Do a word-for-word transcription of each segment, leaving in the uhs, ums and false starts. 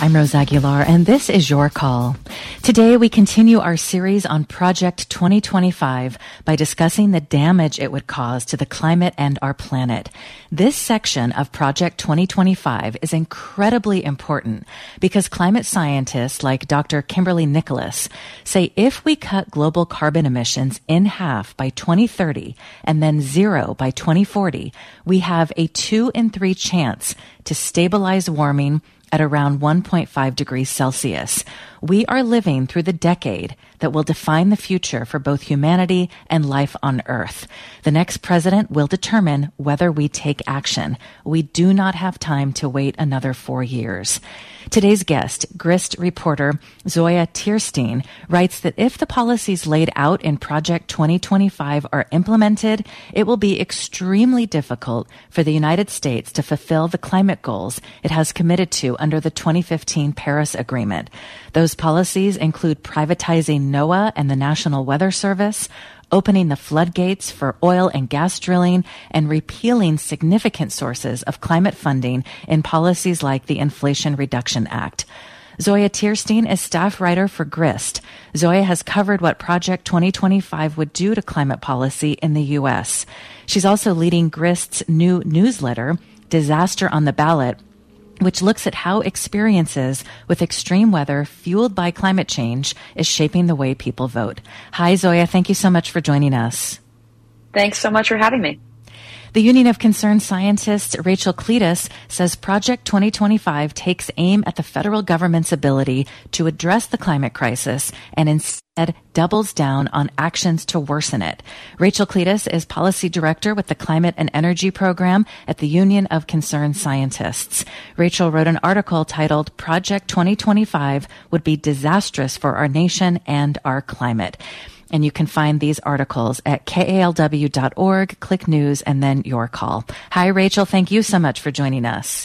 I'm Rose Aguilar, and this is Your Call. Today, we continue our series on Project twenty twenty-five by discussing the damage it would cause to the climate and our planet. This section of Project twenty twenty-five is incredibly important because climate scientists like Doctor Kimberly Nicholas say if we cut global carbon emissions in half by twenty thirty and then zero by twenty forty, we have a two in three chance to stabilize warming at around one point five degrees Celsius. We are living through the decade that will define the future for both humanity and life on Earth. The next president will determine whether we take action. We do not have time to wait another four years. Today's guest, Grist reporter Zoya Teerstein, writes that if the policies laid out in Project twenty twenty-five are implemented, it will be extremely difficult for the United States to fulfill the climate goals it has committed to under the twenty fifteen Paris Agreement. Those policies include privatizing NOAA and the National Weather Service, opening the floodgates for oil and gas drilling, and repealing significant sources of climate funding in policies like the Inflation Reduction Act. Zoya Teerstein is staff writer for Grist. Zoya has covered what Project twenty twenty-five would do to climate policy in the U S. She's also leading Grist's new newsletter, Disaster on the Ballot, which looks at how experiences with extreme weather fueled by climate change is shaping the way people vote. Hi, Zoya. Thank you so much for joining us. Thanks so much for having me. The Union of Concerned Scientists, Rachel Cletus, says Project twenty twenty-five takes aim at the federal government's ability to address the climate crisis and instead doubles down on actions to worsen it. Rachel Cletus is policy director with the Climate and Energy Program at the Union of Concerned Scientists. Rachel wrote an article titled Project twenty twenty-five Would Be Disastrous for Our Nation and Our Climate. And you can find these articles at K A L W dot org, click news, and then Your Call. Hi, Rachel. Thank you so much for joining us.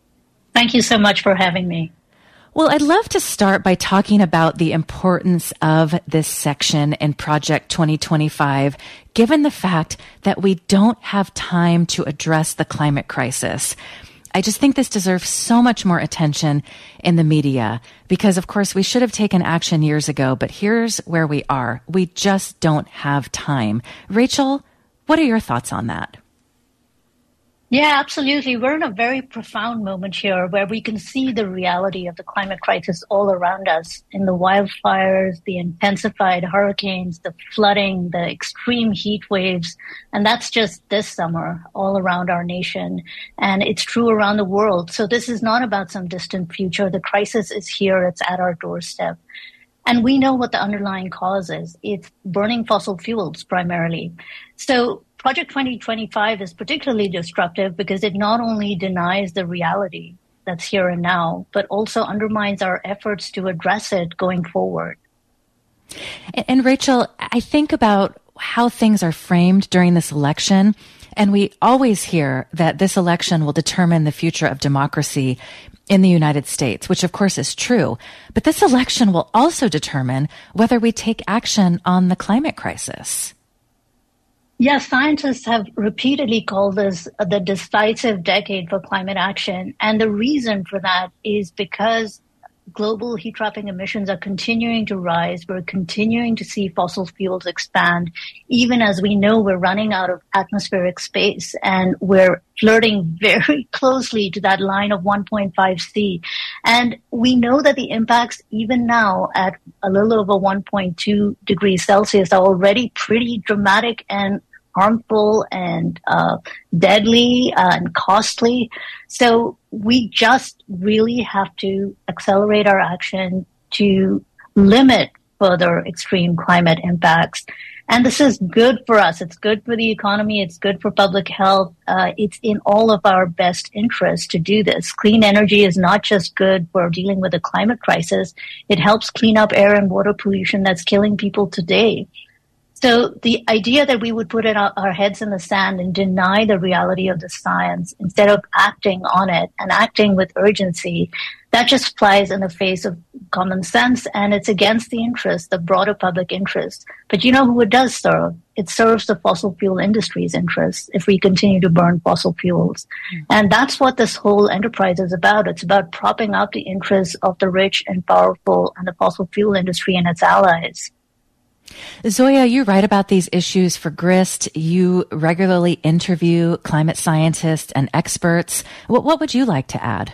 Thank you so much for having me. Well, I'd love to start by talking about the importance of this section in Project twenty twenty-five, given the fact that we don't have time to address the climate crisis. I just think this deserves so much more attention in the media because, of course, we should have taken action years ago, but here's where we are. We just don't have time. Rachel, what are your thoughts on that? Yeah, absolutely. We're in a very profound moment here where we can see the reality of the climate crisis all around us in the wildfires, the intensified hurricanes, the flooding, the extreme heat waves. And that's just this summer all around our nation. And it's true around the world. So this is not about some distant future. The crisis is here. It's at our doorstep. And we know what the underlying cause is. It's burning fossil fuels primarily. So Project twenty twenty-five is particularly disruptive because it not only denies the reality that's here and now, but also undermines our efforts to address it going forward. And, and Rachel, I think about how things are framed during this election, and we always hear that this election will determine the future of democracy in the United States, which of course is true. But this election will also determine whether we take action on the climate crisis. Yes, scientists have repeatedly called this the decisive decade for climate action. And the reason for that is because global heat trapping emissions are continuing to rise. We're continuing to see fossil fuels expand, even as we know we're running out of atmospheric space and we're flirting very closely to that line of one point five C. And we know that the impacts, even now at a little over one point two degrees Celsius, are already pretty dramatic and harmful and uh, deadly uh, and costly. So we just really have to accelerate our action to limit further extreme climate impacts. And this is good for us. It's good for the economy. It's good for public health. Uh, it's in all of our best interests to do this. Clean energy is not just good for dealing with the climate crisis. It helps clean up air and water pollution that's killing people today. So the idea that we would put it our, our heads in the sand and deny the reality of the science instead of acting on it and acting with urgency, that just flies in the face of common sense, and it's against the interest, the broader public interest. But you know who it does serve? It serves the fossil fuel industry's interests if we continue to burn fossil fuels. Mm. And that's what this whole enterprise is about. It's about propping up the interests of the rich and powerful and the fossil fuel industry and its allies. Zoya, you write about these issues for Grist. You regularly interview climate scientists and experts. What, what would you like to add?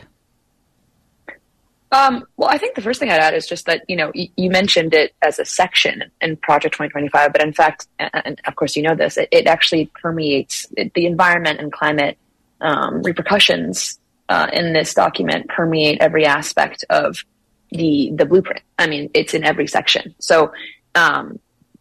Um, well, I think the first thing I'd add is just that, you know, y- you mentioned it as a section in Project twenty twenty-five, but in fact, and of course you know this, it, it actually permeates it, the environment and climate um, repercussions uh, in this document permeate every aspect of the the blueprint. I mean, it's in every section. So um,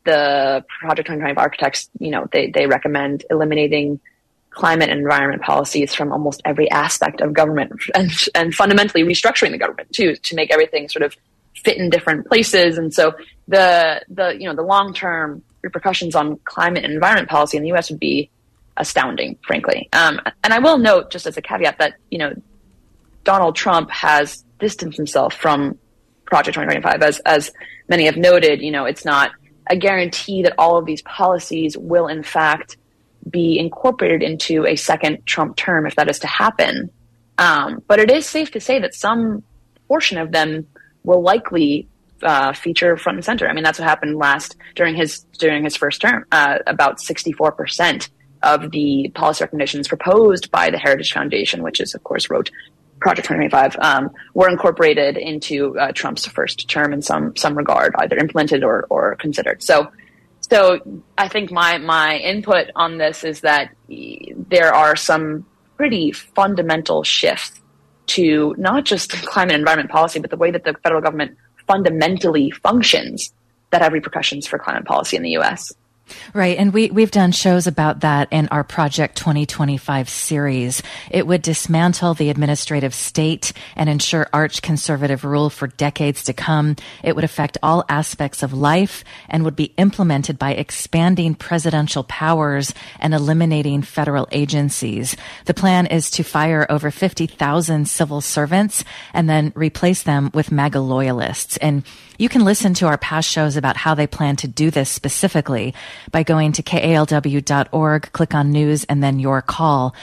the Project twenty twenty-five architects, you know, they, they recommend eliminating climate and environment policies from almost every aspect of government, and, and fundamentally restructuring the government too, to make everything sort of fit in different places. And so the, the, you know, the long-term repercussions on climate and environment policy in the U S would be astounding, frankly. Um, and I will note, just as a caveat, that, you know, Donald Trump has distanced himself from Project twenty twenty-five. As, as many have noted, you know, it's not a guarantee that all of these policies will in fact be incorporated into a second Trump term, if that is to happen. Um, but it is safe to say that some portion of them will likely uh, feature front and center. I mean, that's what happened last during his during his first term. Uh, about sixty-four percent of the policy recommendations proposed by the Heritage Foundation, which is, of course, wrote Project twenty twenty-five, um, were incorporated into uh, Trump's first term in some some regard, either implemented or, or considered. So. So I think my, my input on this is that there are some pretty fundamental shifts to not just climate and environment policy, but the way that the federal government fundamentally functions that have repercussions for climate policy in the U S. Right. And we, we've done shows about that in our Project twenty twenty-five series. It would dismantle the administrative state and ensure arch conservative rule for decades to come. It would affect all aspects of life and would be implemented by expanding presidential powers and eliminating federal agencies. The plan is to fire over fifty thousand civil servants and then replace them with MAGA loyalists. And you can listen to our past shows about how they plan to do this specifically by going to K A L W dot org, click on news, and then your call.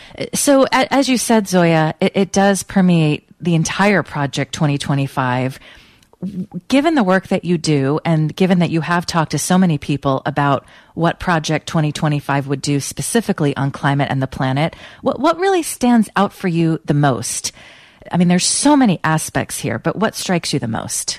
So as you said, Zoya, it, it does permeate the entire Project twenty twenty-five. Given the work that you do, and given that you have talked to so many people about what Project twenty twenty-five would do specifically on climate and the planet, what, what really stands out for you the most? I mean, there's so many aspects here, but what strikes you the most?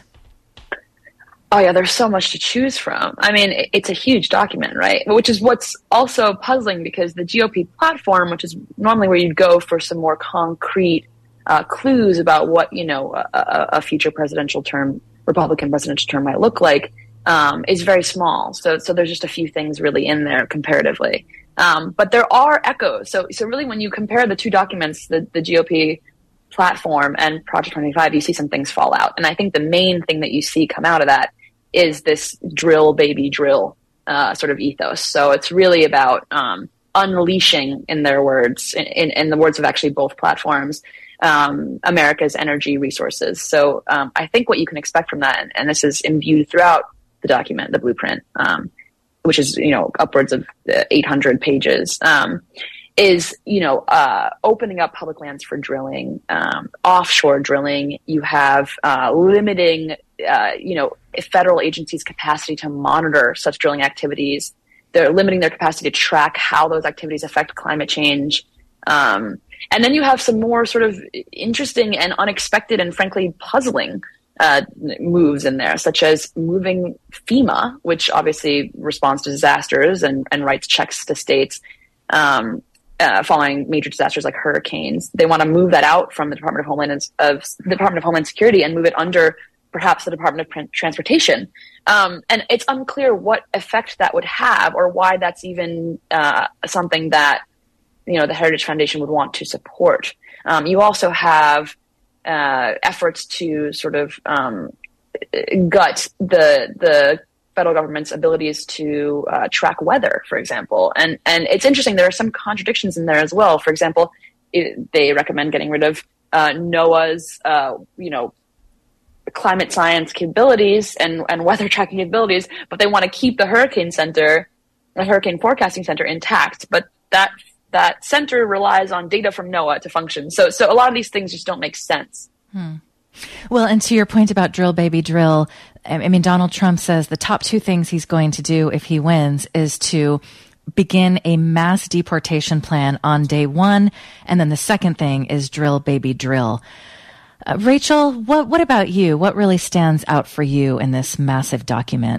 Oh, yeah, there's so much to choose from. I mean, it's a huge document, right? Which is what's also puzzling, because the G O P platform, which is normally where you'd go for some more concrete uh, clues about what, you know, a, a future presidential term, Republican presidential term might look like, um, is very small. So, so there's just a few things really in there comparatively. Um, but there are echoes. So, so really when you compare the two documents, the, the G O P platform and Project twenty-five, you see some things fall out. And I think the main thing that you see come out of that is this drill, baby, drill uh, sort of ethos. So it's really about um, unleashing, in their words, in, in the words of actually both platforms, um, America's energy resources. So um, I think what you can expect from that, and, and this is imbued throughout the document, the blueprint, um, which is, you know, upwards of eight hundred pages, um, is, you know, uh, opening up public lands for drilling, um, offshore drilling. You have uh, limiting, uh, you know, federal agencies' capacity to monitor such drilling activities. They're limiting their capacity to track how those activities affect climate change. Um, and then you have some more sort of interesting and unexpected and frankly puzzling uh, moves in there, such as moving FEMA, which obviously responds to disasters and, and writes checks to states, um, Uh, following major disasters like hurricanes. They want to move that out from the Department of Homeland of the Department of Homeland Security and move it under perhaps the Department of Transportation. Um, and it's unclear what effect that would have, or why that's even uh, something that, you know, the Heritage Foundation would want to support. Um, you also have uh, efforts to sort of um, gut the the federal government's abilities to uh, track weather, for example. And and it's interesting, there are some contradictions in there as well. For example, it, they recommend getting rid of uh, NOAA's, uh, you know, climate science capabilities and, and weather tracking capabilities, but they want to keep the Hurricane Center, the Hurricane Forecasting Center intact. But that that center relies on data from NOAA to function. So so a lot of these things just don't make sense. Hmm. Well, and to your point about drill, baby, drill, I mean, Donald Trump says the top two things he's going to do if he wins is to begin a mass deportation plan on day one. And then the second thing is drill, baby, drill. Uh, Rachel, what, what about you? What really stands out for you in this massive document?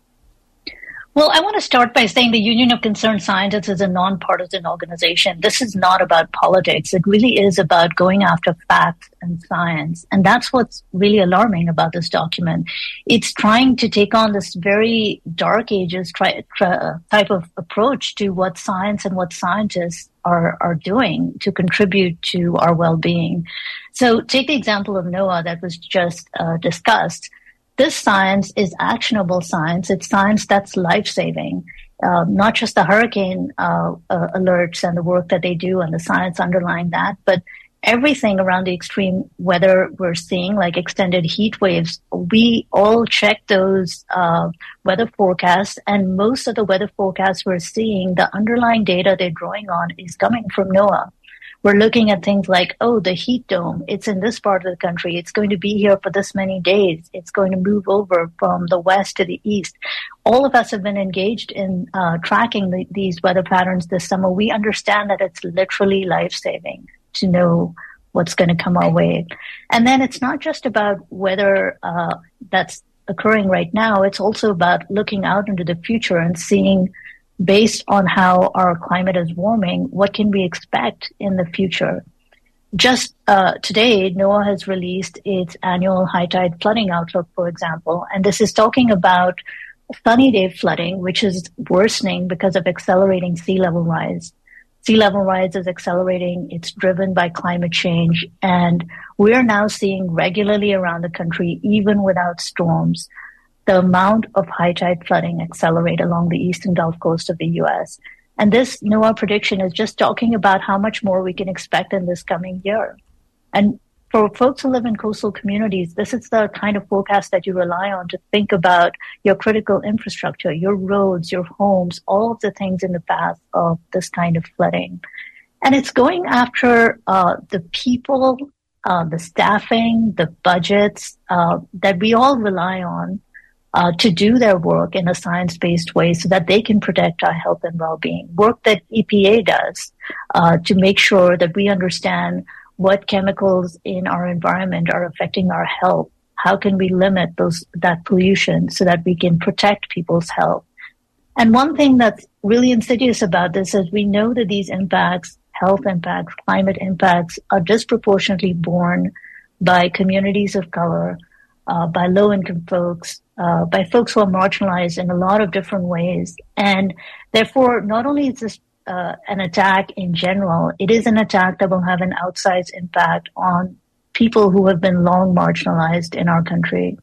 Well, I want to start by saying the Union of Concerned Scientists is a nonpartisan organization. This is not about politics. It really is about going after facts and science. And that's what's really alarming about this document. It's trying to take on this very dark ages tri- tri- type of approach to what science and what scientists are, are doing to contribute to our well-being. So take the example of NOAA that was just uh, discussed. This science is actionable science. It's science that's life-saving, uh, not just the hurricane uh, uh, alerts and the work that they do and the science underlying that, but everything around the extreme weather we're seeing, like extended heat waves. We all check those uh, weather forecasts, and most of the weather forecasts we're seeing, the underlying data they're drawing on is coming from NOAA. We're looking at things like, oh, the heat dome, it's in this part of the country. It's going to be here for this many days. It's going to move over from the west to the east. All of us have been engaged in uh, tracking the, these weather patterns this summer. We understand that it's literally life-saving to know what's going to come our way. And then it's not just about weather uh, that's occurring right now. It's also about looking out into the future and seeing, based on how our climate is warming, what can we expect in the future? Just uh, today, NOAA has released its annual high tide flooding outlook, for example, and this is talking about sunny day flooding, which is worsening because of accelerating sea level rise. Sea level rise is accelerating. It's driven by climate change, and we're now seeing regularly around the country, even without storms, the amount of high tide flooding accelerate along the eastern Gulf Coast of the U S. And this NOAA prediction is just talking about how much more we can expect in this coming year. And for folks who live in coastal communities, this is the kind of forecast that you rely on to think about your critical infrastructure, your roads, your homes, all of the things in the path of this kind of flooding. And it's going after uh, the people, uh, the staffing, the budgets uh, that we all rely on Uh, to do their work in a science-based way so that they can protect our health and well-being. Work that E P A does uh, to make sure that we understand what chemicals in our environment are affecting our health. How can we limit those that pollution so that we can protect people's health? And one thing that's really insidious about this is we know that these impacts, health impacts, climate impacts, are disproportionately borne by communities of color, uh, by low-income folks, Uh, by folks who are marginalized in a lot of different ways. And therefore, not only is this uh, an attack in general, it is an attack that will have an outsized impact on people who have been long marginalized in our country.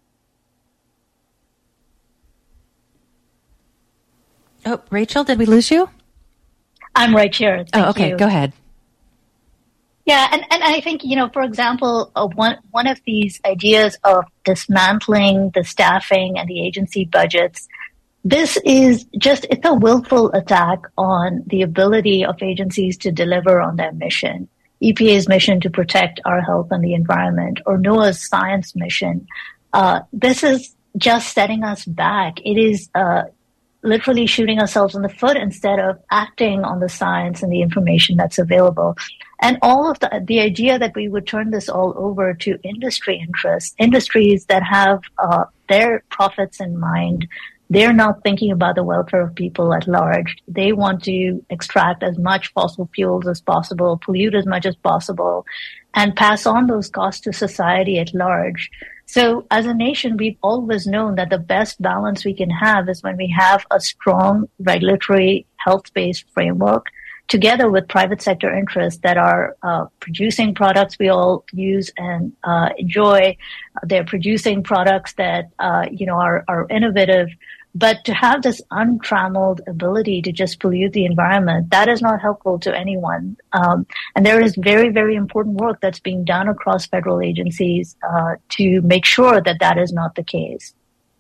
Oh, Rachel, did we lose you? I'm right here. Thank oh, okay, you. Go ahead. Yeah, and, and I think, you know, for example, uh, one one of these ideas of dismantling the staffing and the agency budgets, this is just, it's a willful attack on the ability of agencies to deliver on their mission. E P A's mission to protect our health and the environment, or NOAA's science mission. Uh, this is just setting us back. It is uh, literally shooting ourselves in the foot instead of acting on the science and the information that's available. And all of the, the idea that we would turn this all over to industry interests, industries that have uh, their profits in mind. They're not thinking about the welfare of people at large. They want to extract as much fossil fuels as possible, pollute as much as possible, and pass on those costs to society at large. So as a nation, we've always known that the best balance we can have is when we have a strong regulatory health-based framework together with private sector interests that are uh, producing products we all use and uh, enjoy. They're producing products that, uh, you know, are, are innovative. But to have this untrammeled ability to just pollute the environment, that is not helpful to anyone. Um, and there is very, very important work that's being done across federal agencies uh, to make sure that that is not the case.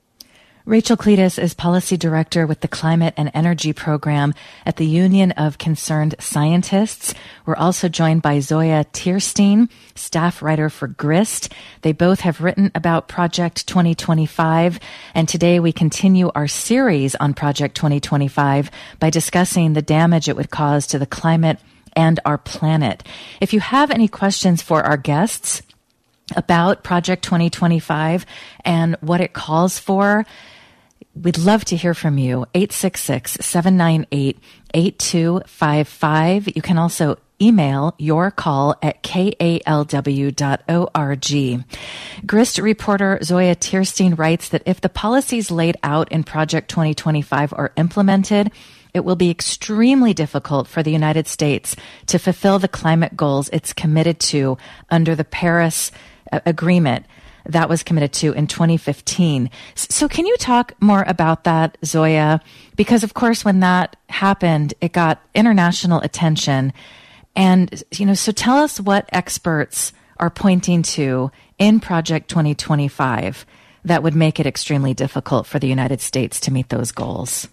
Rachel Cletus is Policy Director with the Climate and Energy Program at the Union of Concerned Scientists. We're also joined by Zoya Teerstein, staff writer for GRIST. They both have written about Project twenty twenty-five, and today we continue our series on Project twenty twenty-five by discussing the damage it would cause to the climate and our planet. If you have any questions for our guests about Project twenty twenty-five and what it calls for, we'd love to hear from you. eight six six, seven nine eight, eight two five five. You can also email your call at k a l w dot org. GRIST reporter Zoya Teerstein writes that if the policies laid out in Project twenty twenty-five are implemented, it will be extremely difficult for the United States to fulfill the climate goals it's committed to under the Paris Agreement that was committed to in twenty fifteen. So can you talk more about that, Zoya? Because, of course, when that happened, it got international attention. And, you know, so tell us what experts are pointing to in Project twenty twenty-five that would make it extremely difficult for the United States to meet those goals.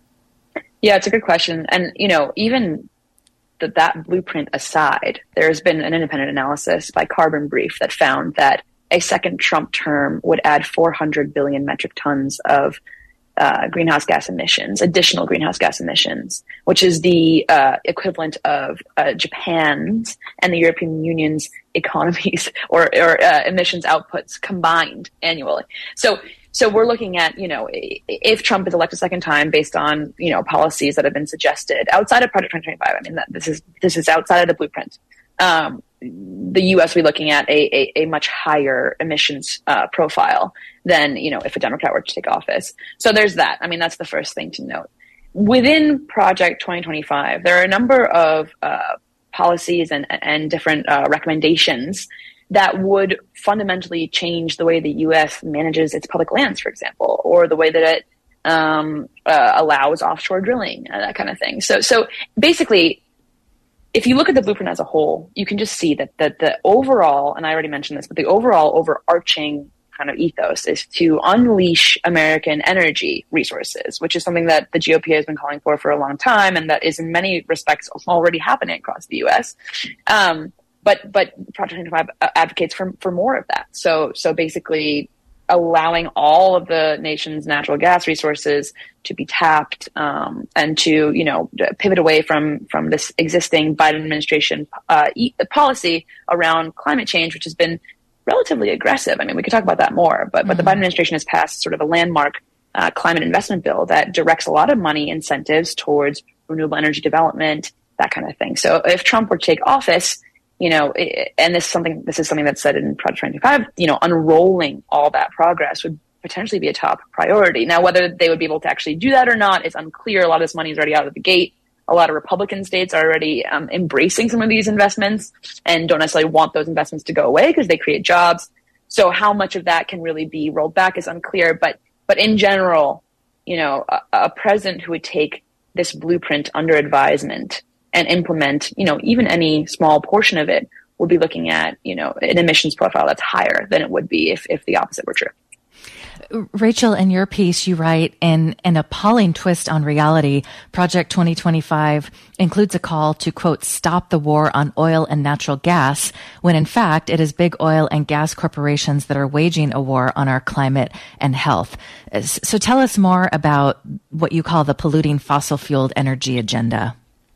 Yeah, it's a good question. And, you know, even that, that blueprint aside, there's been an independent analysis by Carbon Brief that found that a second Trump term would add four hundred billion metric tons of uh, greenhouse gas emissions, additional greenhouse gas emissions, which is the uh, equivalent of uh, Japan's and the European Union's economies or, or uh, emissions outputs combined annually. So, so we're looking at, you know, if Trump is elected a second time based on, you know, policies that have been suggested outside of Project twenty twenty-five. I mean, that this is this is outside of the blueprint. Um, the U S will be looking at a, a, a much higher emissions uh, profile than, you know, if a Democrat were to take office. So there's that. I mean, that's the first thing to note. Within Project twenty twenty-five, there are a number of uh, policies and, and different uh, recommendations that would fundamentally change the way the U S manages its public lands, for example, or the way that it um, uh, allows offshore drilling, and that kind of thing. So, so basically, if you look at the blueprint as a whole, you can just see that, that the overall, and I already mentioned this, but the overall overarching kind of ethos is to unleash American energy resources, which is something that the G O P has been calling for for a long time, and that is in many respects already happening across the U S. Um, but but Project twenty-five advocates for for more of that. So so basically, allowing all of the nation's natural gas resources to be tapped um, and to, you know, pivot away from from this existing Biden administration uh, e- policy around climate change, which has been relatively aggressive. I mean, we could talk about that more, but, mm-hmm. but the Biden administration has passed sort of a landmark uh, climate investment bill that directs a lot of money incentives towards renewable energy development, that kind of thing. So if Trump were to take office, you know, and this is something, this is something that's said in Project twenty-five, you know, unrolling all that progress would potentially be a top priority. Now, whether they would be able to actually do that or not is unclear. A lot of this money is already out of the gate. A lot of Republican states are already um, embracing some of these investments and don't necessarily want those investments to go away because they create jobs. So how much of that can really be rolled back is unclear. But, but in general, you know, a, a president who would take this blueprint under advisement and implement, you know, even any small portion of it would be looking at, you know, an emissions profile that's higher than it would be if, if the opposite were true. Rachel, in your piece, you write, in an appalling twist on reality, Project twenty twenty-five includes a call to, quote, stop the war on oil and natural gas, when in fact it is big oil and gas corporations that are waging a war on our climate and health. So tell us more about what you call the polluting fossil-fueled energy agenda.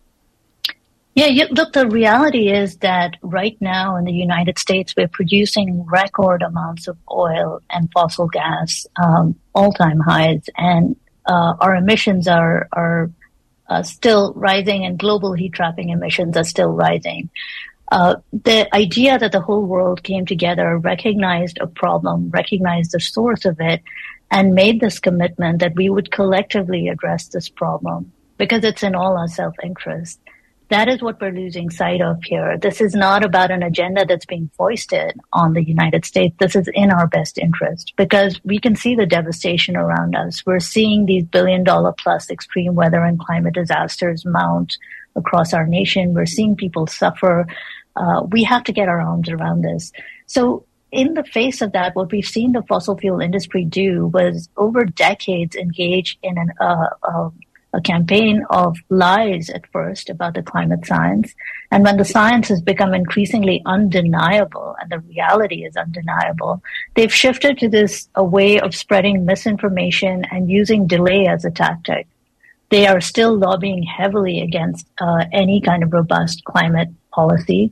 Yeah, you, look, the reality is that right now in the United States, we're producing record amounts of oil and fossil gas, um, all-time highs, and uh, our emissions are are uh, still rising, and global heat trapping emissions are still rising. Uh, the idea that the whole world came together, recognized a problem, recognized the source of it, and made this commitment that we would collectively address this problem because it's in all our self-interest. That is what we're losing sight of here. This is not about an agenda that's being foisted on the United States. This is in our best interest because we can see the devastation around us. We're seeing these billion dollar plus extreme weather and climate disasters mount across our nation. We're seeing people suffer. Uh, we have to get our arms around this. So in the face of that, what we've seen the fossil fuel industry do was over decades engage in an, uh, uh, a campaign of lies at first about the climate science. And when the science has become increasingly undeniable and the reality is undeniable, they've shifted to this a way of spreading misinformation and using delay as a tactic. They are still lobbying heavily against uh, any kind of robust climate policy.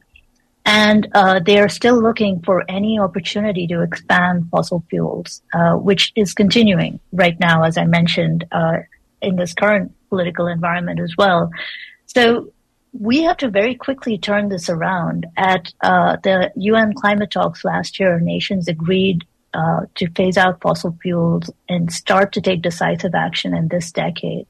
And uh, they are still looking for any opportunity to expand fossil fuels, uh, which is continuing right now, as I mentioned, uh, in this current political environment as well. So we have to very quickly turn this around. At uh, the U N climate talks last year, nations agreed uh, to phase out fossil fuels and start to take decisive action in this decade.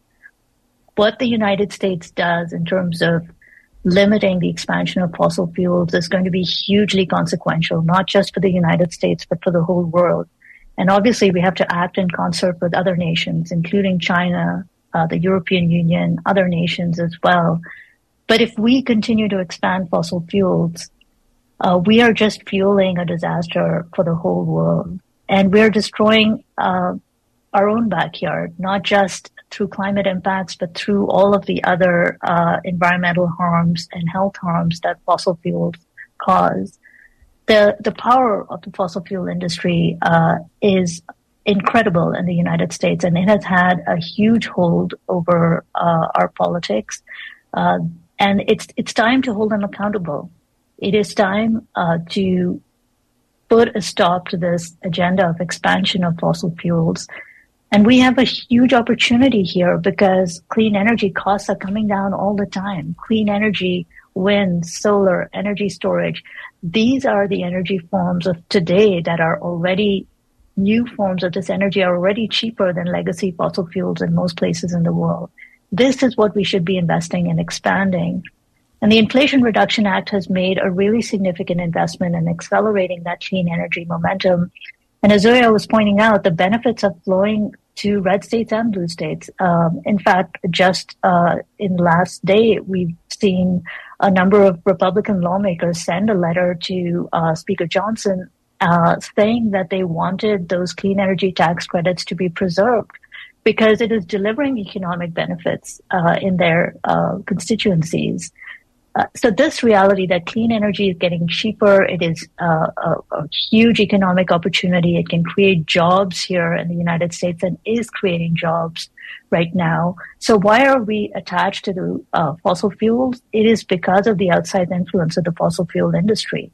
What the United States does in terms of limiting the expansion of fossil fuels is going to be hugely consequential, not just for the United States, but for the whole world. And obviously, we have to act in concert with other nations, including China, uh, the European Union, other nations as well. But if we continue to expand fossil fuels, uh, we are just fueling a disaster for the whole world. And we're destroying uh, our own backyard, not just through climate impacts, but through all of the other uh, environmental harms and health harms that fossil fuels cause. The the power of the fossil fuel industry uh, is incredible in the United States, and it has had a huge hold over uh, our politics. Uh, and it's it's time to hold them accountable. It is time uh, to put a stop to this agenda of expansion of fossil fuels. And we have a huge opportunity here because clean energy costs are coming down all the time. Clean energy, wind, solar, energy storage. These are the energy forms of today that are already, new forms of this energy are already cheaper than legacy fossil fuels in most places in the world. This is what we should be investing in expanding. And the Inflation Reduction Act has made a really significant investment in accelerating that clean energy momentum. And as Zoya was pointing out, the benefits are flowing to red states and blue states. Um, in fact, just uh, in the last day, we've seen a number of Republican lawmakers send a letter to uh, Speaker Johnson uh, saying that they wanted those clean energy tax credits to be preserved because it is delivering economic benefits uh, in their uh, constituencies. Uh, so this reality that clean energy is getting cheaper, it is uh, a, a huge economic opportunity. It can create jobs here in the United States and is creating jobs right now. So why are we attached to the uh, fossil fuels? It is because of the outside influence of the fossil fuel industry.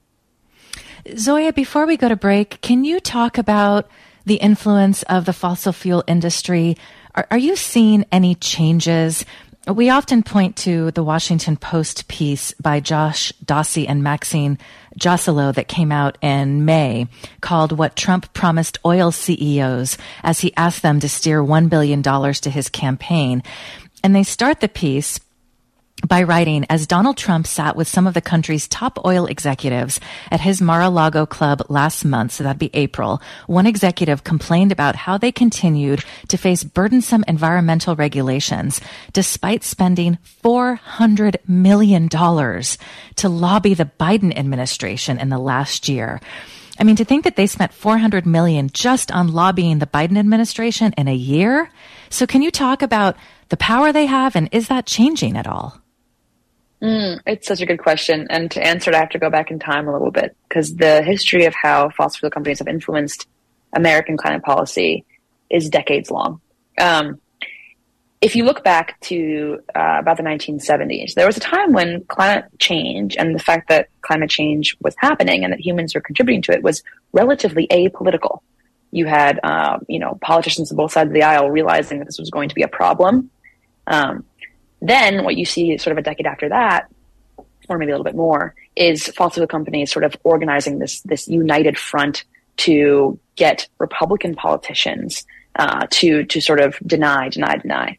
Zoya, before we go to break, can you talk about the influence of the fossil fuel industry? Are, are you seeing any changes? We often point to the Washington Post piece by Josh Dawsey and Maxine Joselo that came out in May called What Trump Promised Oil C E Os as he asked them to steer one billion dollars to his campaign. And they start the piece by writing, as Donald Trump sat with some of the country's top oil executives at his Mar-a-Lago club last month, so that'd be April, one executive complained about how they continued to face burdensome environmental regulations despite spending four hundred million dollars to lobby the Biden administration in the last year. I mean, to think that they spent four hundred million dollars just on lobbying the Biden administration in a year. So can you talk about the power they have, and is that changing at all? Mm, it's such a good question. And to answer it, I have to go back in time a little bit because the history of how fossil fuel companies have influenced American climate policy is decades long. Um, if you look back to uh, about the nineteen seventies, there was a time when climate change and the fact that climate change was happening and that humans were contributing to it was relatively apolitical. You had, uh, you know, politicians on both sides of the aisle realizing that this was going to be a problem. Um, Then what you see sort of a decade after that, or maybe a little bit more, is fossil fuel companies sort of organizing this this united front to get Republican politicians uh, to to sort of deny, deny, deny.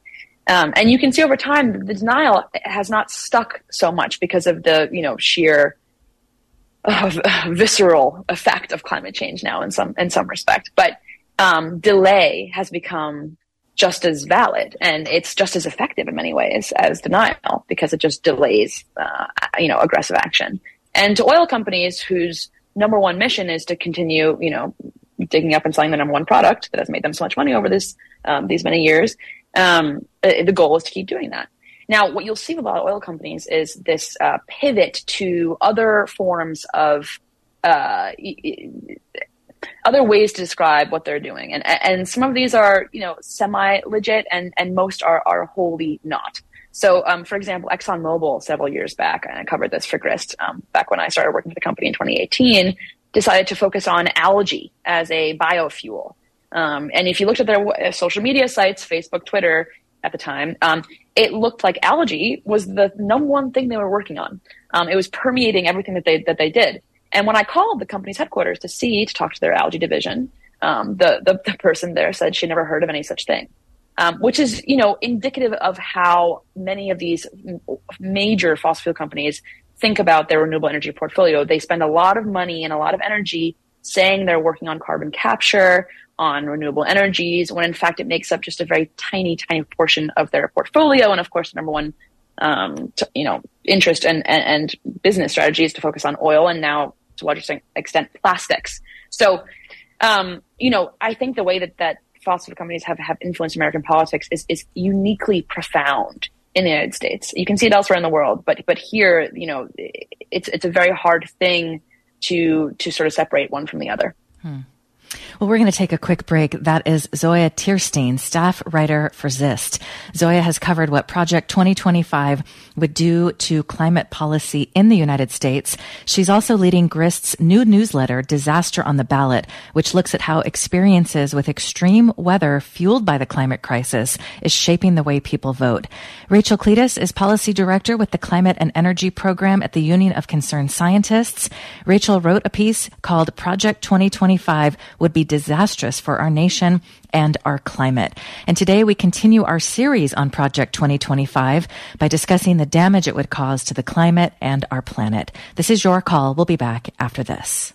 Um, and you can see over time, the denial has not stuck so much because of the, you know, sheer uh, visceral effect of climate change now in some, in some respect. But um, delay has become just as valid, and it's just as effective in many ways as denial, because it just delays, uh, you know, aggressive action. And to oil companies whose number one mission is to continue, you know, digging up and selling the number one product that has made them so much money over this, um, these many years, Um, the goal is to keep doing that. Now, what you'll see with a lot of oil companies is this uh, pivot to other forms of uh, other ways to describe what they're doing, and and some of these are, you know, semi legit, and and most are are wholly not. So, um, for example, ExxonMobil several years back, and I covered this for Grist um, back when I started working for the company in twenty eighteen, decided to focus on algae as a biofuel. Um, and if you looked at their social media sites, Facebook, Twitter at the time, um, it looked like algae was the number one thing they were working on. Um, it was permeating everything that they that they did. And when I called the company's headquarters to see, to talk to their algae division, um, the, the the person there said she never heard of any such thing, um, which is, you know, indicative of how many of these major fossil fuel companies think about their renewable energy portfolio. They spend a lot of money and a lot of energy saying they're working on carbon capture, on renewable energies, when in fact it makes up just a very tiny, tiny portion of their portfolio. And of course, the number one, um, t- you know, interest and, and, and business strategy is to focus on oil, and now to a large extent plastics. So, um, you know, I think the way that, that fossil fuel companies have, have influenced American politics is, is uniquely profound in the United States. You can see it elsewhere in the world, but, but here, you know, it's, it's a very hard thing to, to sort of separate one from the other. Hmm. Well, we're going to take a quick break. That is Zoya Teerstein, staff writer for Zist. Zoya has covered what Project twenty twenty-five would do to climate policy in the United States. She's also leading Grist's new newsletter, Disaster on the Ballot, which looks at how experiences with extreme weather fueled by the climate crisis is shaping the way people vote. Rachel Cletus is policy director with the Climate and Energy Program at the Union of Concerned Scientists. Rachel wrote a piece called Project twenty twenty-five would be disastrous for our nation and our climate. And today we continue our series on Project twenty twenty-five by discussing the damage it would cause to the climate and our planet. This is Your Call. We'll be back after this.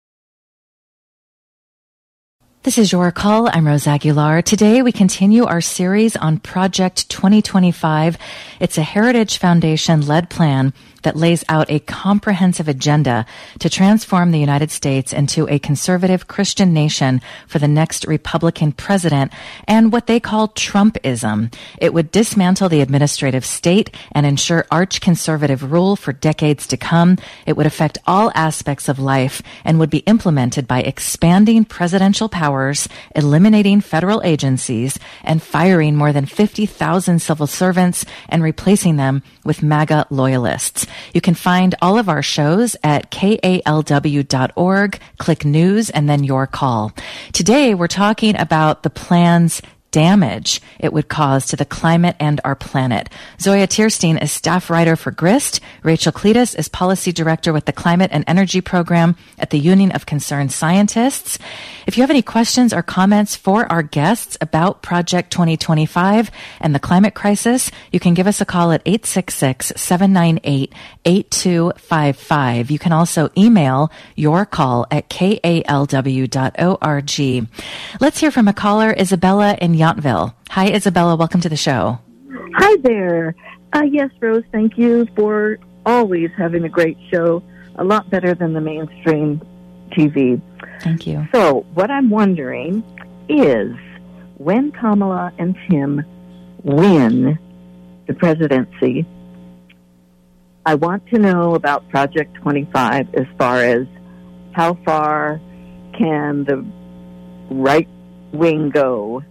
This is Your Call. I'm Rose Aguilar. Today we continue our series on Project twenty twenty-five. It's a Heritage Foundation-led plan that lays out a comprehensive agenda to transform the United States into a conservative Christian nation for the next Republican president, and what they call Trumpism. It would dismantle the administrative state and ensure arch-conservative rule for decades to come. It would affect all aspects of life and would be implemented by expanding presidential powers, eliminating federal agencies, and firing more than fifty thousand civil servants and replacing them with MAGA loyalists. You can find all of our shows at K A L W dot org, click news, and then Your Call. Today, we're talking about the plan's damage it would cause to the climate and our planet. Zoya Teerstein is staff writer for Grist. Rachel Cletus is policy director with the Climate and Energy Program at the Union of Concerned Scientists. If you have any questions or comments for our guests about Project twenty twenty-five and the climate crisis, you can give us a call at eight six six, seven nine eight, eight two five five. You can also email your call at K A L W dot org. Let's hear from a caller, Isabella in Yountville. Hi, Isabella. Welcome to the show. Hi there. Uh, yes, Rose, thank you for always having a great show, a lot better than the mainstream T V. Thank you. So what I'm wondering is, when Kamala and Tim win the presidency, I want to know about Project twenty-five as far as how far can the right wing go.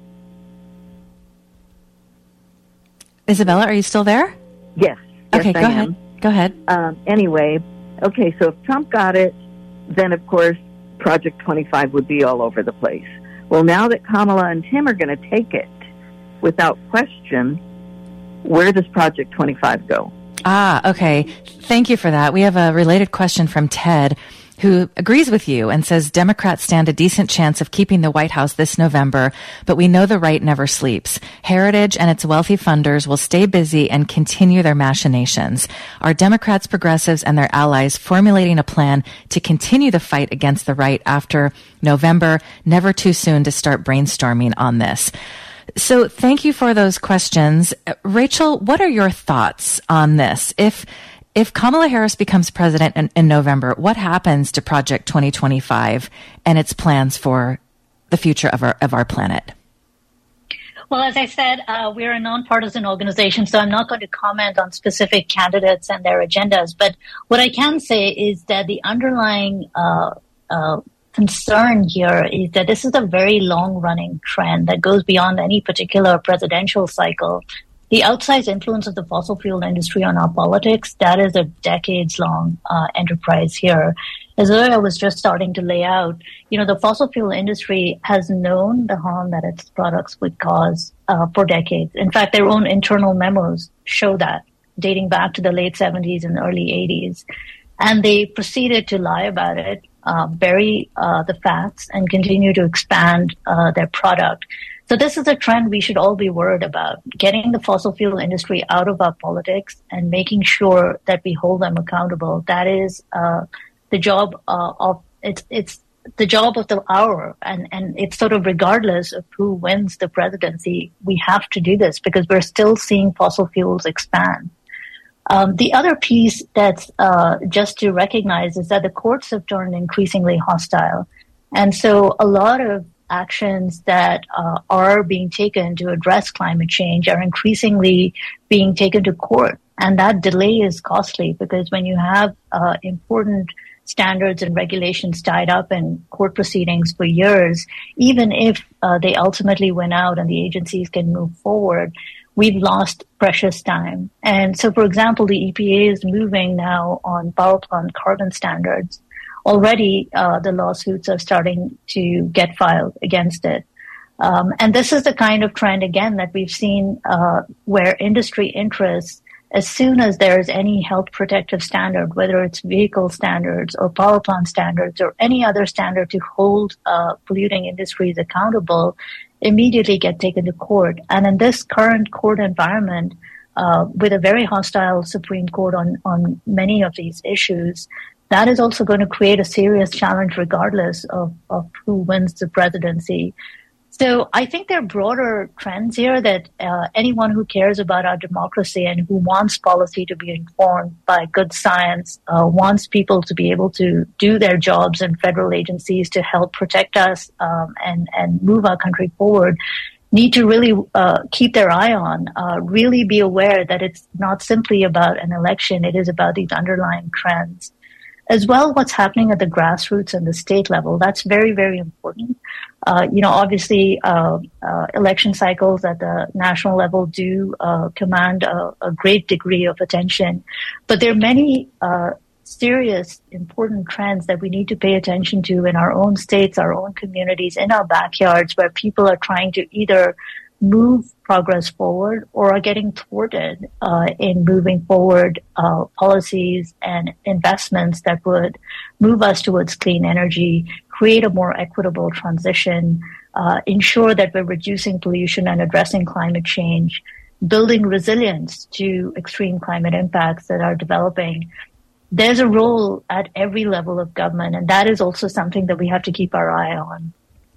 Isabella, are you still there? Yes. yes okay, go I ahead. am. Go ahead. Um, anyway, okay, so if Trump got it, then of course Project twenty-five would be all over the place. Well, now that Kamala and Tim are going to take it, without question, where does Project twenty-five go? Ah, okay. Thank you for that. We have a related question from Ted. who agrees with you and says Democrats stand a decent chance of keeping the White House this November, but we know the right never sleeps. Heritage and its wealthy funders will stay busy and continue their machinations. Are Democrats, progressives, and their allies formulating a plan to continue the fight against the right after November? Never too soon to start brainstorming on this. So thank you for those questions. Rachel, what are your thoughts on this? If if Kamala Harris becomes president in, in November, what happens to Project twenty twenty-five and its plans for the future of our of our planet? Well, as I said, uh, we're a nonpartisan organization, so I'm not going to comment on specific candidates and their agendas. But what I can say is that the underlying uh, uh, concern here is that this is a very long-running trend that goes beyond any particular presidential cycle. The outsized influence of the fossil fuel industry on our politics, that is a decades-long uh, enterprise here. As I was just starting to lay out, you know, the fossil fuel industry has known the harm that its products would cause uh, for decades. In fact, their own internal memos show that, dating back to the late seventies and early eighties. And they proceeded to lie about it, uh, bury uh, the facts, and continue to expand uh, their product. So this is a trend we should all be worried about, getting the fossil fuel industry out of our politics and making sure that we hold them accountable. That is uh, the job uh, of it's it's the job of the hour, and, and it's sort of regardless of who wins the presidency, we have to do this because we're still seeing fossil fuels expand. Um, the other piece that's uh, just to recognize is that the courts have turned increasingly hostile. And so a lot of actions that uh, are being taken to address climate change are increasingly being taken to court. And that delay is costly because when you have uh, important standards and regulations tied up in court proceedings for years, even if uh, they ultimately win out and the agencies can move forward, we've lost precious time. And so, for example, the E P A is moving now on power plant carbon standards. Already, uh, the lawsuits are starting to get filed against it. Um, and this is the kind of trend, again, that we've seen uh, where industry interests, as soon as there is any health protective standard, whether it's vehicle standards or power plant standards or any other standard to hold uh, polluting industries accountable, immediately get taken to court. And in this current court environment, uh, with a very hostile Supreme Court on, on many of these issues, that is also going to create a serious challenge regardless of, of who wins the presidency. So I think there are broader trends here that uh, anyone who cares about our democracy and who wants policy to be informed by good science, uh, wants people to be able to do their jobs in federal agencies to help protect us um, and, and move our country forward, need to really uh, keep their eye on, uh, really be aware that it's not simply about an election, it is about these underlying trends. As well, what's happening at the grassroots and the state level, that's very, very important. Uh, you know, obviously, uh, uh, election cycles at the national level do uh, command a, a great degree of attention. But there are many uh, serious, important trends that we need to pay attention to in our own states, our own communities, in our backyards, where people are trying to either move progress forward or are getting thwarted uh, in moving forward uh, policies and investments that would move us towards clean energy, create a more equitable transition, uh, ensure that we're reducing pollution and addressing climate change, building resilience to extreme climate impacts that are developing. There's a role at every level of government, and that is also something that we have to keep our eye on.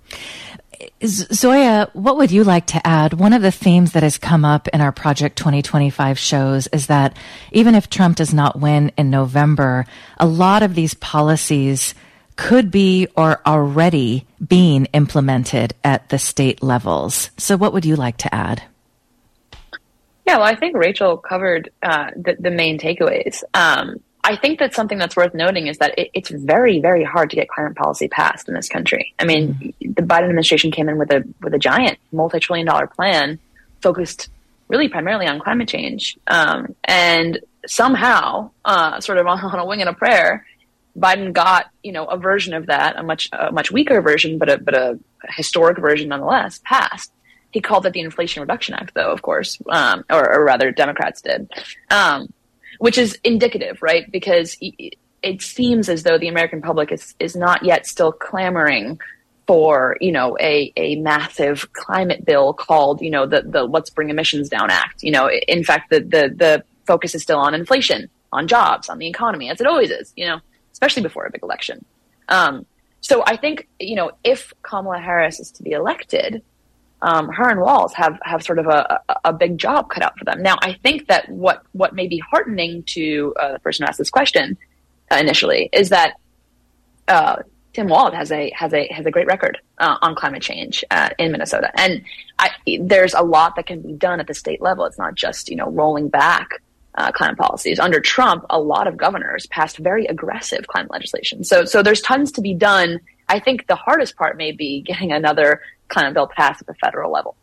Zoya, what would you like to add? One of the themes that has come up in our Project twenty twenty-five shows is that even if Trump does not win in November, a lot of these policies could be or already being implemented at the state levels. So what would you like to add? Yeah, well, I think Rachel covered uh, the, the main takeaways. Um, I think that something that's worth noting is that it, it's very, very hard to get climate policy passed in this country. I mean, mm-hmm. the Biden administration came in with a with a giant multi-trillion dollar plan focused really primarily on climate change. Um, and somehow, uh, sort of on, on a wing and a prayer, Biden got, you know, a version of that, a much a much weaker version, but a, but a historic version nonetheless, passed. He called it the Inflation Reduction Act, though, of course, um, or, or rather Democrats did. Um, Which is indicative, right? Because it seems as though the American public is, is not yet still clamoring for, you know, a, a massive climate bill called, you know, the, the Let's Bring Emissions Down Act. You know, in fact, the, the, the focus is still on inflation, on jobs, on the economy, as it always is, you know, especially before a big election. Um, so I think, you know, if Kamala Harris is to be elected, um, her and Walz have, have sort of a, a, a big job cut out for them. Now, I think that what, what may be heartening to uh, the person who asked this question uh, initially is that uh, Tim Walz has a has a has a great record uh, on climate change uh, in Minnesota, and I, there's a lot that can be done at the state level. It's not just, you know, rolling back uh, climate policies. Under Trump, a lot of governors passed very aggressive climate legislation. So so there's tons to be done. I think the hardest part may be getting another climate bill passed at the federal level.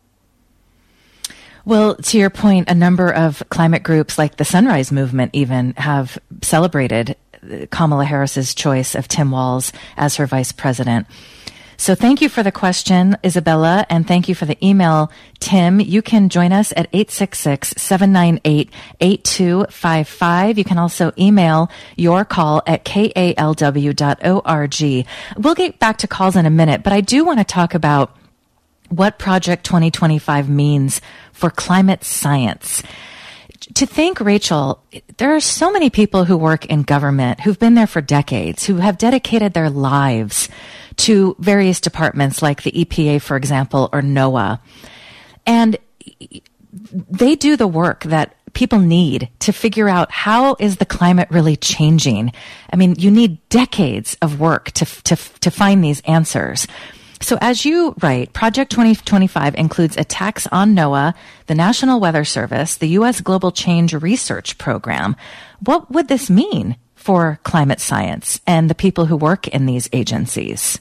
Well, to your point, a number of climate groups like the Sunrise Movement even have celebrated Kamala Harris's choice of Tim Walz as her vice president. So thank you for the question, Isabella, and thank you for the email, Tim. You can join us at eight six six, seven nine eight, eight two five five. You can also email your call at k a l w dot org. We'll get back to calls in a minute, but I do want to talk about what Project twenty twenty-five means for climate science. To think, Rachel, there are so many people who work in government who've been there for decades, who have dedicated their lives to various departments like the E P A, for example, or NOAA. And they do the work that people need to figure out how is the climate really changing. I mean, you need decades of work to, to, to find these answers. So as you write, Project twenty twenty-five includes attacks on NOAA, the National Weather Service, the U S Global Change Research Program. What would this mean for climate science and the people who work in these agencies?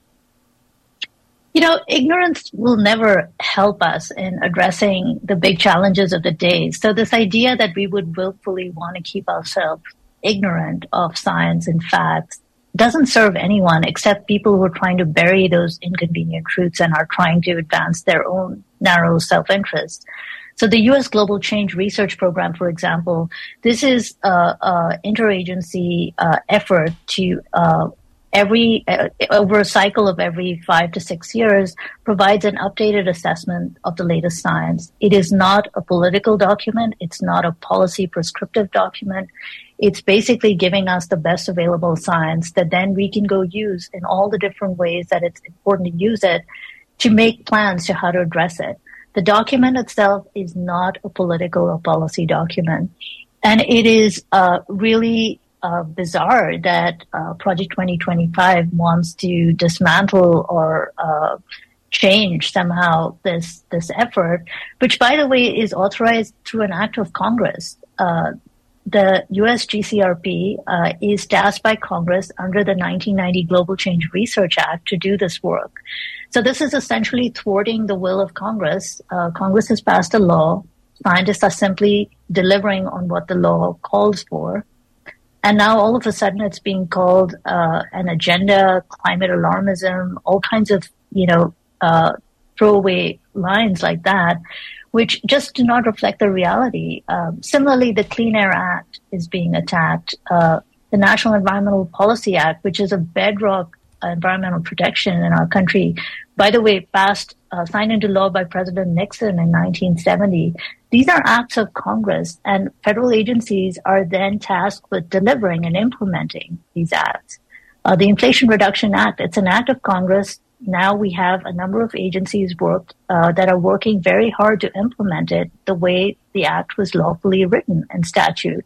You know, ignorance will never help us in addressing the big challenges of the day. So this idea that we would willfully want to keep ourselves ignorant of science and facts doesn't serve anyone except people who are trying to bury those inconvenient truths and are trying to advance their own narrow self-interest. So the U S Global Change Research Program, for example, this is a, a interagency uh, effort to uh, every uh, over a cycle of every five to six years provides an updated assessment of the latest science. It is not a political document. It's not a policy prescriptive document. It's basically giving us the best available science that then we can go use in all the different ways that it's important to use it to make plans to how to address it. The document itself is not a political or policy document. And it is uh, really uh, bizarre that uh, Project twenty twenty-five wants to dismantle or uh, change somehow this this effort, which, by the way, is authorized through an act of Congress. Uh, The U S G C R P uh, is tasked by Congress under the nineteen ninety Global Change Research Act to do this work. So this is essentially thwarting the will of Congress. Uh, Congress has passed a law. Scientists are simply delivering on what the law calls for. And now all of a sudden it's being called uh, an agenda, climate alarmism, all kinds of, you know, uh, throwaway lines like that, which just do not reflect the reality. Um, similarly, the Clean Air Act is being attacked. Uh, the National Environmental Policy Act, which is a bedrock uh, environmental protection in our country, by the way, passed, uh, signed into law by President Nixon in nineteen seventy. These are acts of Congress, and federal agencies are then tasked with delivering and implementing these acts. Uh, the Inflation Reduction Act, it's an act of Congress. Now we have a number of agencies worked, uh, that are working very hard to implement it the way the act was lawfully written in statute.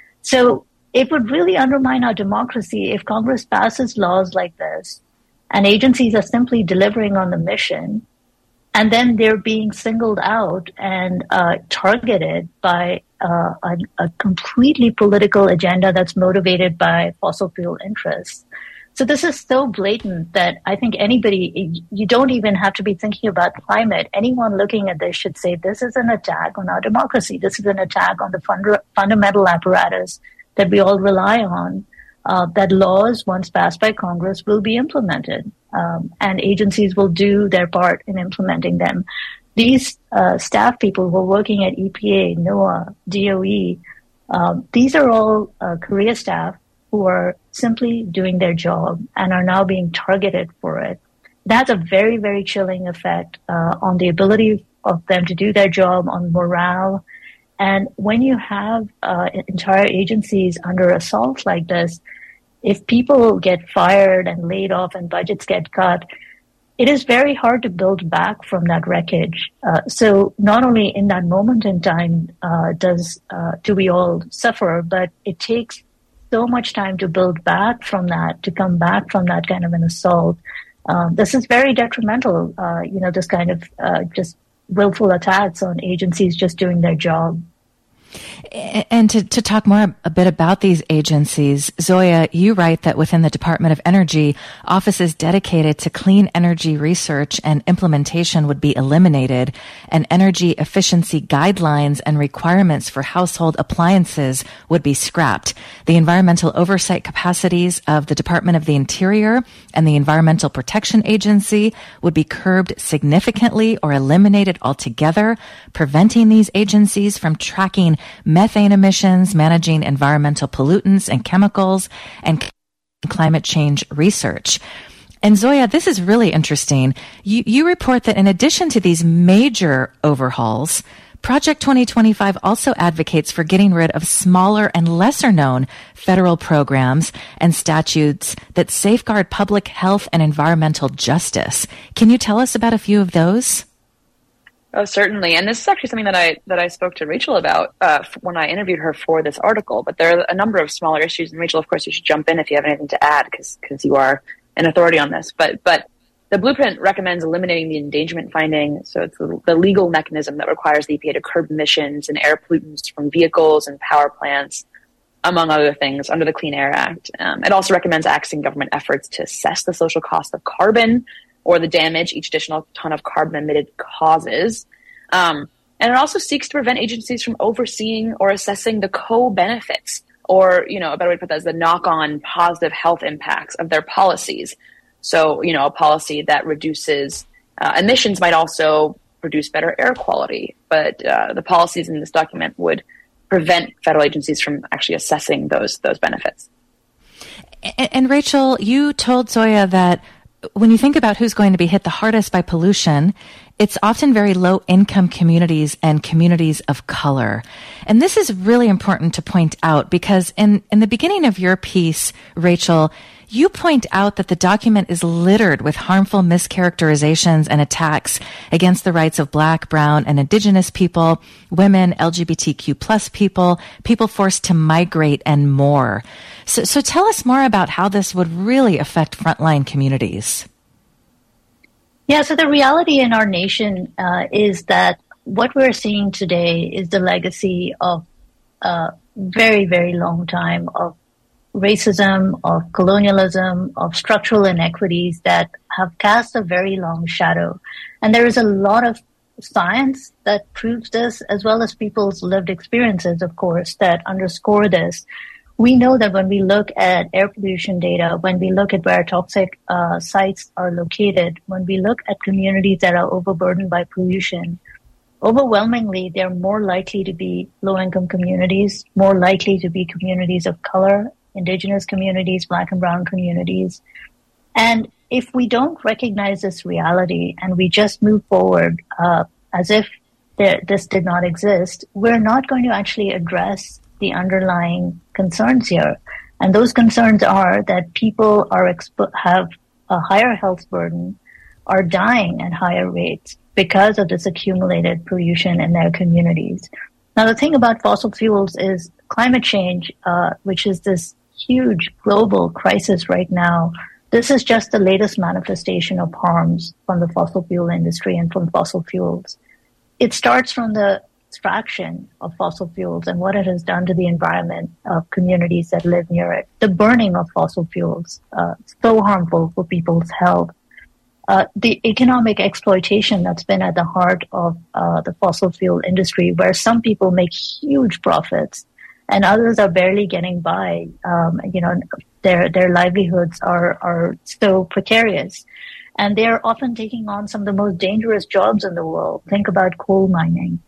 So it would really undermine our democracy if Congress passes laws like this and agencies are simply delivering on the mission, and then they're being singled out and uh, targeted by uh, a, a completely political agenda that's motivated by fossil fuel interests. So this is so blatant that I think anybody, you don't even have to be thinking about climate. Anyone looking at this should say this is an attack on our democracy. This is an attack on the fund- fundamental apparatus that we all rely on, uh, that laws, once passed by Congress, will be implemented, um, and agencies will do their part in implementing them. These uh, staff people who are working at E P A, NOAA, D O E, um, these are all uh, career staff who are simply doing their job and are now being targeted for it. That's a very, very chilling effect uh, on the ability of them to do their job, on morale. And when you have uh, entire agencies under assault like this, if people get fired and laid off and budgets get cut, it is very hard to build back from that wreckage. Uh, so not only in that moment in time uh, does uh, do we all suffer, but it takes so much time to build back from that, to come back from that kind of an assault. Um, this is very detrimental, uh, you know, this kind of uh, just willful attacks on agencies just doing their job. And to, to talk more a bit about these agencies, Zoya, you write that within the Department of Energy, offices dedicated to clean energy research and implementation would be eliminated, and energy efficiency guidelines and requirements for household appliances would be scrapped. The environmental oversight capacities of the Department of the Interior and the Environmental Protection Agency would be curbed significantly or eliminated altogether, preventing these agencies from tracking methane emissions, managing environmental pollutants and chemicals, and climate change research. And Zoya, this is really interesting. You, you report that in addition to these major overhauls, Project twenty twenty-five also advocates for getting rid of smaller and lesser known federal programs and statutes that safeguard public health and environmental justice. Can you tell us about a few of those? Oh, certainly. And this is actually something that I that I spoke to Rachel about uh, when I interviewed her for this article. But there are a number of smaller issues. And Rachel, of course, you should jump in if you have anything to add, because because you are an authority on this. But but the blueprint recommends eliminating the endangerment finding. So it's the, the legal mechanism that requires the E P A to curb emissions and air pollutants from vehicles and power plants, among other things, under the Clean Air Act. Um, it also recommends axing government efforts to assess the social cost of carbon or the damage each additional ton of carbon emitted causes. Um, and it also seeks to prevent agencies from overseeing or assessing the co-benefits, or, you know, a better way to put that is the knock-on positive health impacts of their policies. So, you know, a policy that reduces uh, emissions might also produce better air quality. But uh, the policies in this document would prevent federal agencies from actually assessing those those benefits. And, and Rachel, you told Zoya that when you think about who's going to be hit the hardest by pollution, it's often very low-income communities and communities of color. And this is really important to point out because in, in the beginning of your piece, Rachel, you point out that the document is littered with harmful mischaracterizations and attacks against the rights of Black, Brown, and Indigenous people, women, L G B T Q plus people, people forced to migrate, and more. So, so tell us more about how this would really affect frontline communities. Yeah, so the reality in our nation uh, is that what we're seeing today is the legacy of a very, very long time of racism, of colonialism, of structural inequities that have cast a very long shadow. And there is a lot of science that proves this, as well as people's lived experiences, of course, that underscore this. We know that when we look at air pollution data, when we look at where toxic uh, sites are located, when we look at communities that are overburdened by pollution, overwhelmingly, they're more likely to be low-income communities, more likely to be communities of color, Indigenous communities, Black and Brown communities. And if we don't recognize this reality and we just move forward uh, as if there, this did not exist, we're not going to actually address the underlying concerns here. And those concerns are that people are expo- have a higher health burden, are dying at higher rates because of this accumulated pollution in their communities. Now, the thing about fossil fuels is climate change, uh, which is this huge global crisis right now. This is just the latest manifestation of harms from the fossil fuel industry and from fossil fuels. It starts from the extraction of fossil fuels and what it has done to the environment of communities that live near it. The burning of fossil fuels, uh, so harmful for people's health. Uh, the economic exploitation that's been at the heart of uh, the fossil fuel industry, where some people make huge profits and others are barely getting by. Um, you know, their their livelihoods are are so precarious, and they are often taking on some of the most dangerous jobs in the world. Think about coal mining.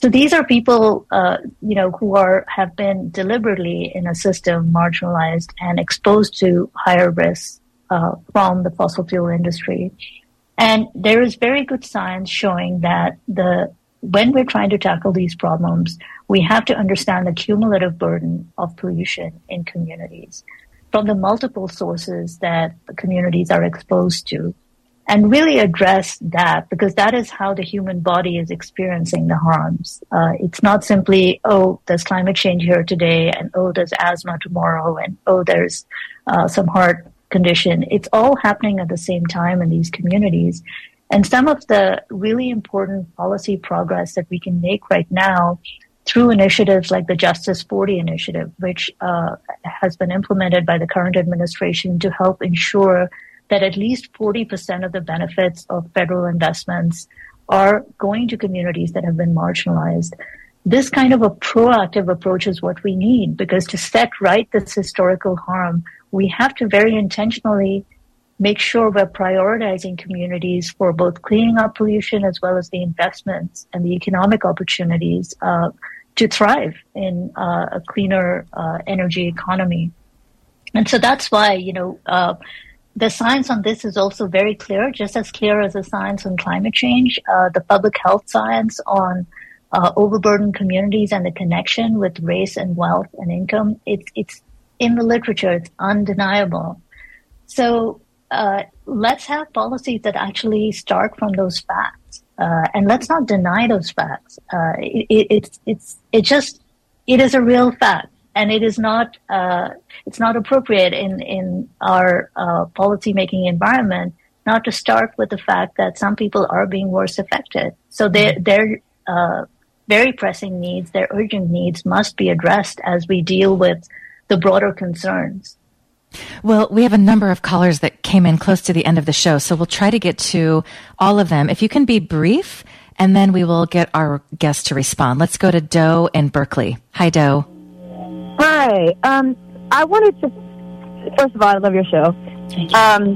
So these are people, uh, you know, who are have been deliberately in a system marginalized and exposed to higher risks uh, from the fossil fuel industry. And there is very good science showing that the when we're trying to tackle these problems, we have to understand the cumulative burden of pollution in communities from the multiple sources that the communities are exposed to, and really address that, because that is how the human body is experiencing the harms. Uh, it's not simply, oh, there's climate change here today, and oh, there's asthma tomorrow, and oh, there's uh, some heart condition. It's all happening at the same time in these communities. And some of the really important policy progress that we can make right now through initiatives like the Justice forty initiative, which uh, has been implemented by the current administration to help ensure that at least forty percent of the benefits of federal investments are going to communities that have been marginalized. This kind of a proactive approach is what we need, because to set right this historical harm, we have to very intentionally make sure we're prioritizing communities for both cleaning up pollution as well as the investments and the economic opportunities uh, to thrive in uh, a cleaner uh, energy economy. And so that's why, you know, uh, the science on this is also very clear, just as clear as the science on climate change. Uh, the public health science on uh, overburdened communities and the connection with race and wealth and income, it's, it's in the literature, it's undeniable. So uh, let's have policies that actually start from those facts, uh, and let's not deny those facts. Uh, it, it, it's it's it just it is a real fact, and it is not uh, it's not appropriate in in our uh, policy making environment not to start with the fact that some people are being worse affected. So their their uh, very pressing needs, their urgent needs, must be addressed as we deal with the broader concerns. Well, we have a number of callers that came in close to the end of the show, so we'll try to get to all of them. If you can be brief, and then we will get our guests to respond. Let's go to Doe in Berkeley. Hi, Doe. Hi. Um, I wanted to, first of all, I love your show. Thank you. Um,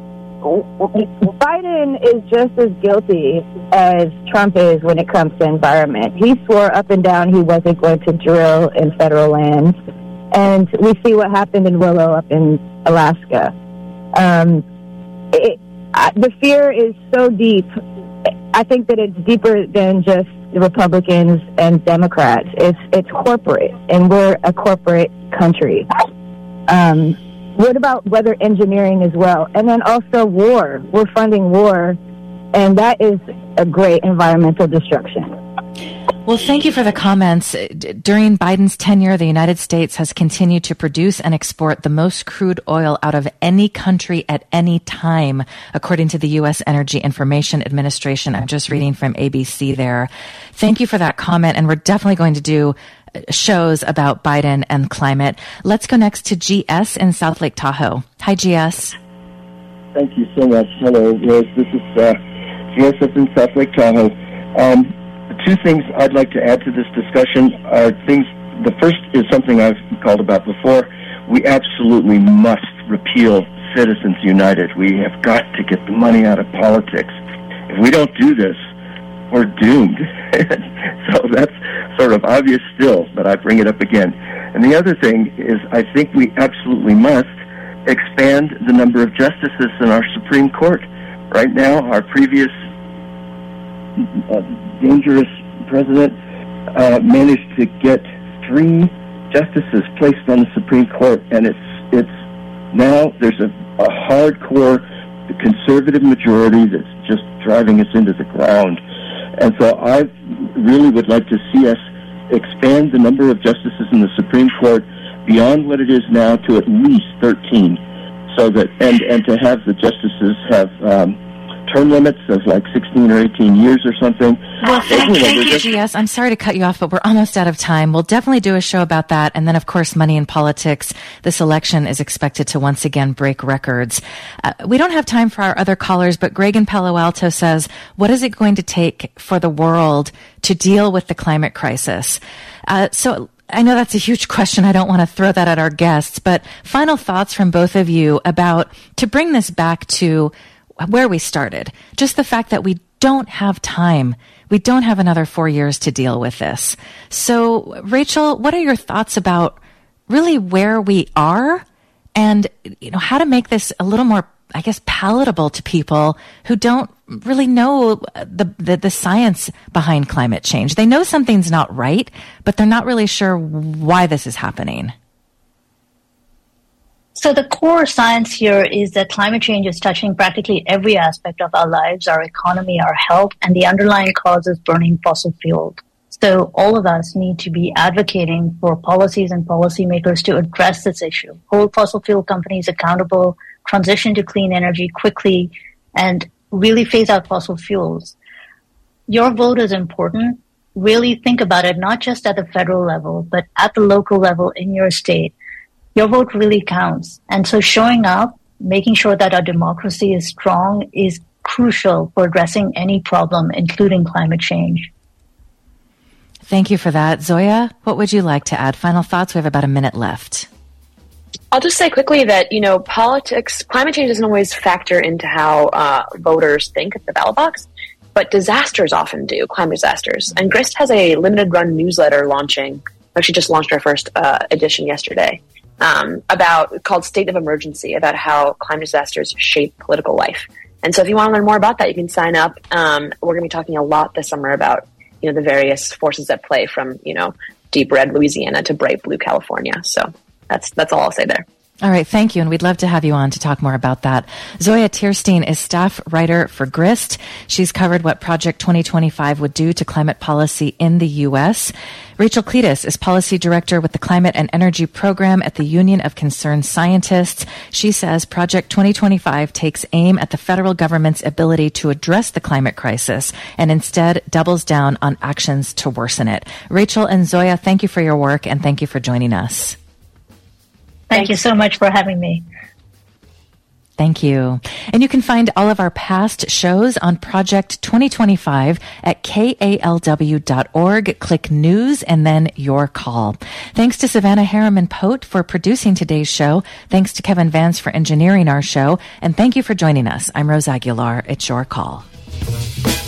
Biden is just as guilty as Trump is when it comes to environment. He swore up and down he wasn't going to drill in federal lands. And we see what happened in Willow up in Alaska. Um, it, I, the fear is so deep. I think that it's deeper than just the Republicans and Democrats. It's it's corporate, and we're a corporate country. Um, what about weather engineering as well? And then also war. We're funding war, and that is a great environmental destruction. Well, thank you for the comments. During Biden's tenure, the United States has continued to produce and export the most crude oil out of any country at any time, according to the U S Energy Information Administration. I'm just reading from A B C there. Thank you for that comment, and we're definitely going to do shows about Biden and climate. Let's go next to G S in South Lake Tahoe. Hi, G S. Thank you so much. Hello, Rose. This is uh, G S up in South Lake Tahoe. Um, Two things I'd like to add to this discussion are things. The first is something I've called about before. We absolutely must repeal Citizens United. We have got to get the money out of politics. If we don't do this, we're doomed. So that's sort of obvious still, but I bring it up again. And the other thing is I think we absolutely must expand the number of justices in our Supreme Court. Right now, our previous Uh, dangerous president uh, managed to get three justices placed on the Supreme Court, and it's it's now there's a, a hardcore conservative majority that's just driving us into the ground. And so I really would like to see us expand the number of justices in the Supreme Court beyond what it is now to at least thirteen, so that and and to have the justices have um, term limits of like sixteen or eighteen years or something. Well, thank, thank you, G S. I'm sorry to cut you off, but we're almost out of time. We'll definitely do a show about that. And then, of course, money in politics. This election is expected to once again break records. Uh, we don't have time for our other callers, but Greg in Palo Alto says, what is it going to take for the world to deal with the climate crisis? Uh, so I know that's a huge question. I don't want to throw that at our guests, but final thoughts from both of you about, to bring this back to where we started, just the fact that we don't have time. we don't have another four years to deal with this. So, Rachel, what are your thoughts about really where we are and, you know, how to make this a little more, I guess, palatable to people who don't really know the, the, the science behind climate change? They know something's not right, but they're not really sure why this is happening. So the core science here is that climate change is touching practically every aspect of our lives, our economy, our health, and the underlying cause is burning fossil fuels. So all of us need to be advocating for policies and policymakers to address this issue, hold fossil fuel companies accountable, transition to clean energy quickly, and really phase out fossil fuels. Your vote is important. Really think about it, not just at the federal level, but at the local level in your state. Your vote really counts. And so showing up, making sure that our democracy is strong is crucial for addressing any problem, including climate change. Thank you for that. Zoya, what would you like to add? Final thoughts? We have about a minute left. I'll just say quickly that, you know, politics, climate change doesn't always factor into how uh, voters think at the ballot box, but disasters often do, climate disasters. And GRIST has a limited run newsletter launching, actually just launched our first uh, edition yesterday, um, about called State of Emergency, about how climate disasters shape political life. And so if you want to learn more about that, you can sign up. Um, we're going to be talking a lot this summer about, you know, the various forces at play from, you know, deep red Louisiana to bright blue California. So that's that's all I'll say there. All right. Thank you. And we'd love to have you on to talk more about that. Zoya Teerstein is staff writer for GRIST. She's covered what Project twenty twenty-five would do to climate policy in the U S. Rachel Cletus is policy director with the Climate and Energy Program at the Union of Concerned Scientists. She says Project twenty twenty-five takes aim at the federal government's ability to address the climate crisis and instead doubles down on actions to worsen it. Rachel and Zoya, thank you for your work and thank you for joining us. Thank you so much for having me. Thank you. And you can find all of our past shows on Project twenty twenty-five at K A L W dot org. Click News and then Your Call. Thanks to Savannah Harriman-Pote for producing today's show. Thanks to Kevin Vance for engineering our show. And thank you for joining us. I'm Rose Aguilar. It's Your Call.